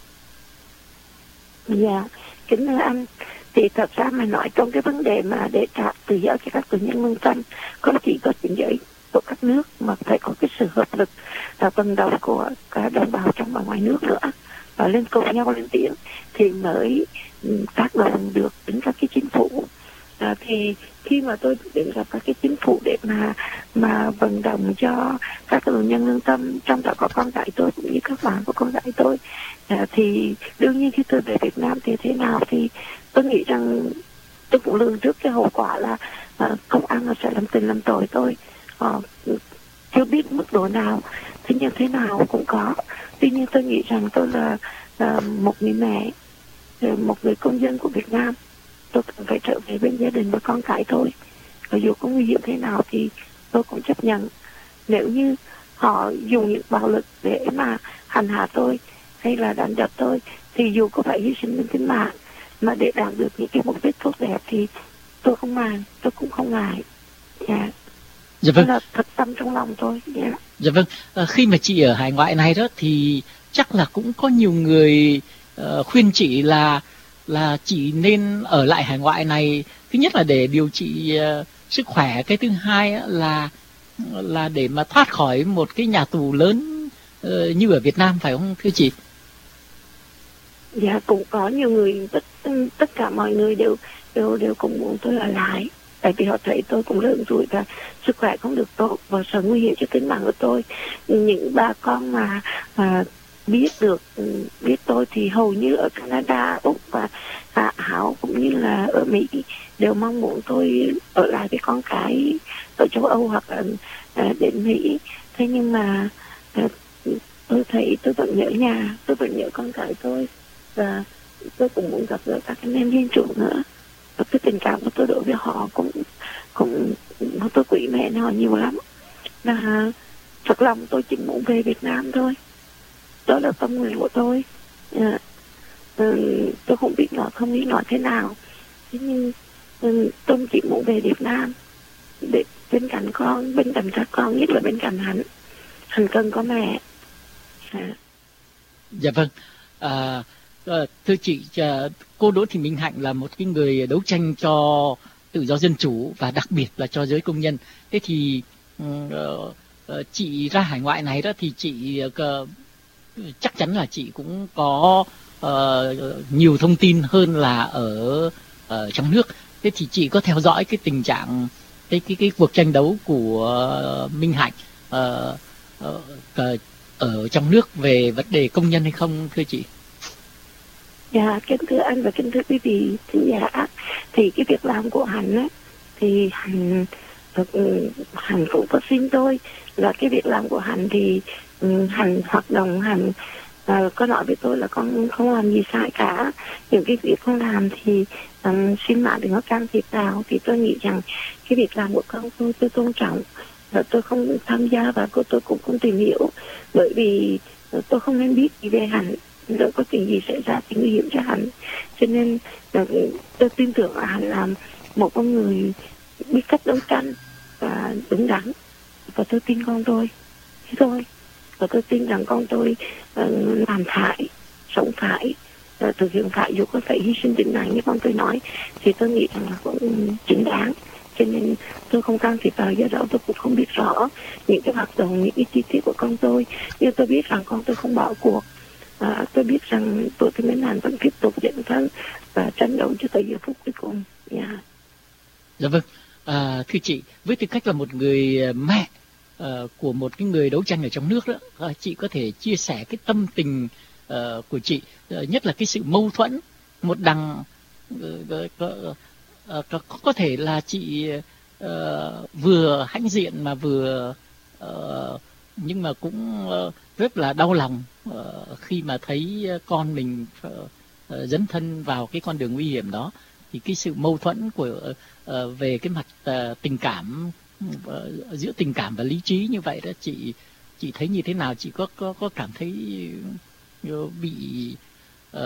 Speaker 2: Dạ, kính thưa anh, thì thật ra mà nói trong cái vấn đề mà để trả tự do cho các tù nhân lương tâm, không chỉ có chính giới của các nước mà phải có cái sự hợp lực và vận động của cả đồng bào trong và ngoài nước nữa, và lên cùng nhau lên tiếng thì mới tác động được đến các cái chính phủ. À, thì khi mà tôi đến gặp các cái chính phủ để mà mà vận động cho các tù nhân lương tâm, trong đó có con gái tôi cũng như các bạn của con gái tôi, à, thì đương nhiên khi tôi về Việt Nam thì thế nào thì tôi nghĩ rằng tôi cũng lường trước cái hậu quả là à, công an nó sẽ làm tình làm tội tôi. À, biết mức độ nào thì như thế nào cũng có. Tuy nhiên tôi nghĩ rằng tôi là, là một người mẹ, một người công dân của Việt Nam, tôi cần phải trở về bên gia đình và con cái tôi. Và dù có nguy hiểm thế nào thì tôi cũng chấp nhận. Nếu như họ dùng những bạo lực để mà hành hạ tôi hay là đánh đập tôi, thì dù có phải hy sinh đến tính mạng mà để đạt được những cái mục đích tốt đẹp thì tôi không màng, tôi cũng không ngại. Yeah.
Speaker 1: Dạ vâng.
Speaker 2: Đó là thật tâm trong lòng tôi. Yeah.
Speaker 1: Dạ vâng. À, khi mà chị ở hải ngoại này đó thì chắc là cũng có nhiều người uh, khuyên chị là là chị nên ở lại hải ngoại này. Thứ nhất là để điều trị uh, sức khỏe, cái thứ hai là là để mà thoát khỏi một cái nhà tù lớn uh, như ở Việt Nam, phải không thưa chị?
Speaker 2: Dạ, cũng có nhiều người, tất tất cả mọi người đều đều đều cũng muốn tôi ở lại, tại vì họ thấy tôi cũng lớn tuổi và sức khỏe không được tốt và sợ nguy hiểm cho tính mạng của tôi. Những bà con mà mà biết được biết tôi thì hầu như ở Canada, Úc và à, Áo cũng như là ở Mỹ đều mong muốn tôi ở lại với con cái ở châu Âu hoặc là à, đến Mỹ. Thế nhưng mà à, tôi thấy tôi vẫn nhớ nhà, tôi vẫn nhớ con cái tôi, và tôi cũng muốn gặp gỡ các anh em liên trụ nữa. Và cái tình cảm của tôi đối với họ cũng cũng tôi quý mẹ họ nhiều lắm. Và thật lòng tôi chỉ muốn về Việt Nam thôi. Đó là tâm nguyện của tôi. À, ừ, tôi không biết nói không biết nói thế nào. Thế nhưng ừ, tôi chỉ muốn về Việt Nam để bên cạnh con, bên cạnh các con, nhất là bên cạnh hắn. Hắn cần có mẹ. À.
Speaker 1: Dạ vâng. À, thưa chị, cô Đỗ Thị Minh Hạnh là một cái người đấu tranh cho tự do dân chủ và đặc biệt là cho giới công nhân. Thế thì uh, uh, chị ra hải ngoại này đó thì chị uh, chắc chắn là chị cũng có uh, nhiều thông tin hơn là ở uh, trong nước. Thế thì chị có theo dõi cái tình trạng cái cái cái cuộc tranh đấu của uh, Minh Hạnh uh, uh, uh, ở trong nước về vấn đề công nhân hay không thưa chị?
Speaker 2: Dạ, kính thưa anh và kính thưa quý vị thính giả, thì cái việc làm của hắn á, thì hắn hắn cũng có xin tôi là cái việc làm của hắn thì hắn hoạt động, hắn uh, có nói với tôi là con không làm gì sai cả, những cái việc con làm thì um, xin bạn đừng có can thiệp vào. Thì tôi nghĩ rằng cái việc làm của con tôi tôi tôn trọng, và tôi không tham gia và cô tôi cũng không tìm hiểu, bởi vì tôi không nên biết gì về hắn, nếu có chuyện gì xảy ra thì nguy hiểm cho hắn. Cho nên tôi tin tưởng là hắn là một con người biết cách đấu tranh và đúng đắn, và tôi tin con tôi thế thôi. Và tôi tin rằng con tôi uh, làm phải, sống phải, uh, thực hiện phải, dù có phải hy sinh tính mạng như con tôi nói thì tôi nghĩ rằng là cũng chính đáng. Cho nên tôi không can thiệp vào, do đó tôi cũng không biết rõ những cái hoạt động, những cái chi tiết của con tôi. Nhưng tôi biết rằng con tôi không bỏ cuộc. À, tôi biết rằng Đỗ Thị Minh Hạnh vẫn tiếp tục dẫn thân và tranh đấu cho tới giờ phút cuối cùng. Yeah.
Speaker 1: Dạ vâng. À, thưa chị, với tư cách là một người mẹ uh, của một cái người đấu tranh ở trong nước đó, uh, chị có thể chia sẻ cái tâm tình uh, của chị, uh, nhất là cái sự mâu thuẫn một đằng uh, có, uh, có, có thể là chị uh, vừa hãnh diện mà vừa uh, nhưng mà cũng uh, rất là đau lòng uh, khi mà thấy con mình uh, uh, dấn thân vào cái con đường nguy hiểm đó. Thì cái sự mâu thuẫn của uh, về cái mặt uh, tình cảm, uh, giữa tình cảm và lý trí như vậy đó, chị chị thấy như thế nào? Chị có có có cảm thấy uh, bị uh,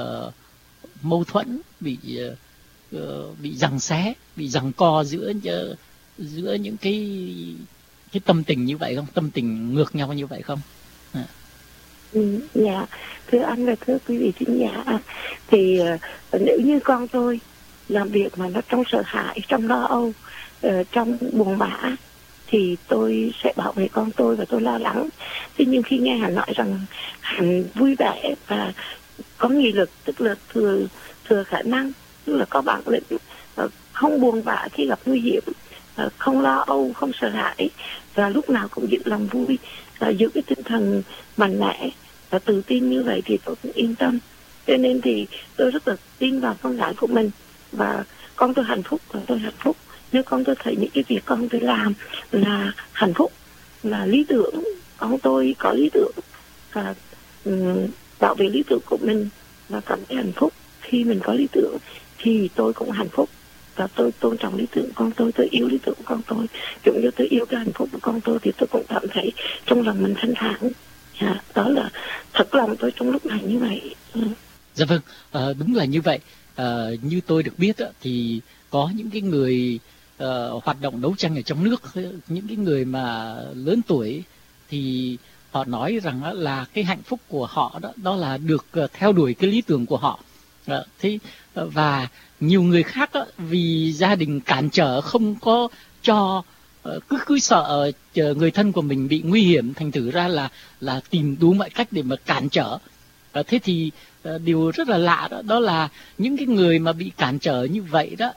Speaker 1: mâu thuẫn, bị uh, bị giằng xé, bị giằng co giữa uh, giữa những cái cái tâm tình như vậy không? Tâm tình ngược nhau như vậy không? À.
Speaker 2: Ừ, dạ, thưa anh và thưa quý vị thính giả, thì uh, nếu như con tôi làm việc mà nó trong sợ hãi, trong lo âu, uh, trong buồn bã, thì tôi sẽ bảo vệ con tôi và tôi lo lắng. Thế nhưng khi nghe hắn nói rằng hắn vui vẻ và có nghị lực, tức là thừa thừa khả năng, tức là có bản lĩnh, uh, không buồn bã khi gặp nguy hiểm, uh, không lo âu, không sợ hãi, và lúc nào cũng giữ lòng vui, uh, giữ cái tinh thần mạnh mẽ và tự tin như vậy thì tôi cũng yên tâm. Cho nên thì tôi rất là tin vào con gái của mình, và con tôi hạnh phúc và tôi hạnh phúc. Nếu con tôi thấy những cái việc con tôi làm là hạnh phúc là lý tưởng, con tôi có lý tưởng và um, bảo vệ lý tưởng của mình và cảm thấy hạnh phúc. Khi mình có lý tưởng thì tôi cũng hạnh phúc và tôi tôn trọng lý tưởng của con tôi, tôi yêu lý tưởng của con tôi, cũng như tôi yêu cái hạnh phúc của con tôi thì tôi cũng cảm thấy trong lòng mình thanh thản. À, đó là thật lòng tôi trong lúc này như vậy. Ừ.
Speaker 1: Dạ vâng, à, đúng là như vậy. À, như tôi được biết á, thì có những cái người uh, hoạt động đấu tranh ở trong nước, những cái người mà lớn tuổi thì họ nói rằng á, là cái hạnh phúc của họ đó, đó là được uh, theo đuổi cái lý tưởng của họ. À, thế uh, và nhiều người khác á, vì gia đình cản trở không có cho, uh, cứ cứ sợ uh, người thân của mình bị nguy hiểm, thành thử ra là là tìm đủ mọi cách để mà cản trở. À, thế thì uh, điều rất là lạ đó, đó là những cái người mà bị cản trở như vậy đó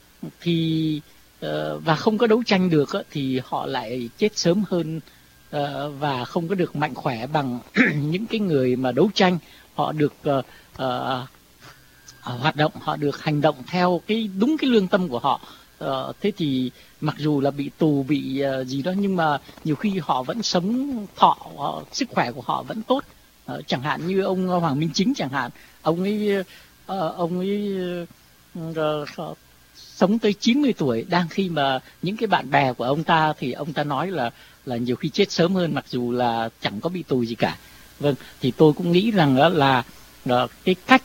Speaker 1: thì uh, và không có đấu tranh được uh, thì họ lại chết sớm hơn uh, và không có được mạnh khỏe bằng những cái người mà đấu tranh. Họ được uh, uh, hoạt động, họ được hành động theo cái đúng cái lương tâm của họ. Uh, thế thì mặc dù là bị tù, bị uh, gì đó, nhưng mà nhiều khi họ vẫn sống thọ, uh, sức khỏe của họ vẫn tốt. Uh, chẳng hạn như ông Hoàng Minh Chính chẳng hạn, ông ấy uh, ông ấy uh, uh, sống tới chín mươi tuổi, đang khi mà những cái bạn bè của ông ta thì ông ta nói là là nhiều khi chết sớm hơn mặc dù là chẳng có bị tù gì cả. Vâng, thì tôi cũng nghĩ rằng đó là uh, cái cách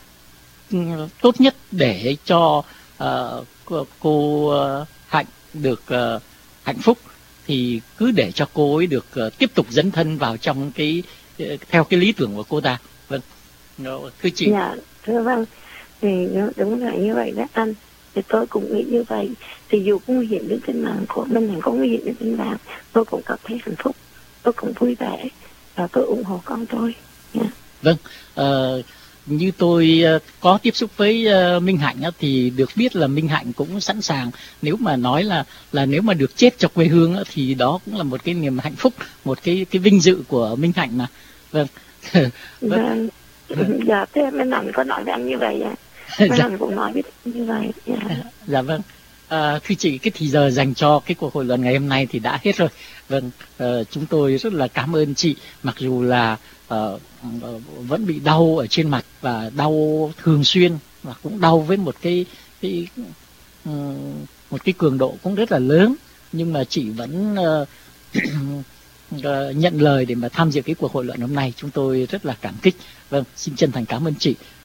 Speaker 1: tốt nhất để cho uh, cô, cô uh, Hạnh được uh, hạnh phúc thì cứ để cho cô ấy được uh, tiếp tục dấn thân vào trong cái uh, theo cái lý tưởng của cô ta. Vâng, thưa chị.
Speaker 2: Dạ, thưa vâng, thì đúng là như vậy đó anh. Thì tôi cũng nghĩ như vậy. Thì dù có nguy hiểm đến tính mạng của mình, hay có nguy hiểm đến tính mạng, tôi cũng cảm thấy hạnh phúc, tôi cũng vui vẻ và tôi ủng hộ con tôi. Yeah.
Speaker 1: Vâng, uh, như tôi uh, có tiếp xúc với uh, Minh Hạnh uh, thì được biết là Minh Hạnh cũng sẵn sàng, nếu mà nói là là nếu mà được chết cho quê hương uh, thì đó cũng là một cái niềm hạnh phúc, một cái cái vinh dự của Minh Hạnh mà. Vâng.
Speaker 2: Vâng. Dạ, thế Minh Hạnh có nói với anh như vậy à? Minh Hạnh cũng nói với như vậy. Yeah.
Speaker 1: Dạ vâng. À, thưa chị, cái thì giờ dành cho cái cuộc hội luận ngày hôm nay thì đã hết rồi. Vâng, uh, chúng tôi rất là cảm ơn chị, mặc dù là uh, uh, vẫn bị đau ở trên mặt và đau thường xuyên và cũng đau với một cái cái um, một cái cường độ cũng rất là lớn, nhưng mà chị vẫn uh, uh, nhận lời để mà tham dự cái cuộc hội luận hôm nay. Chúng tôi rất là cảm kích. Vâng, xin chân thành cảm ơn chị.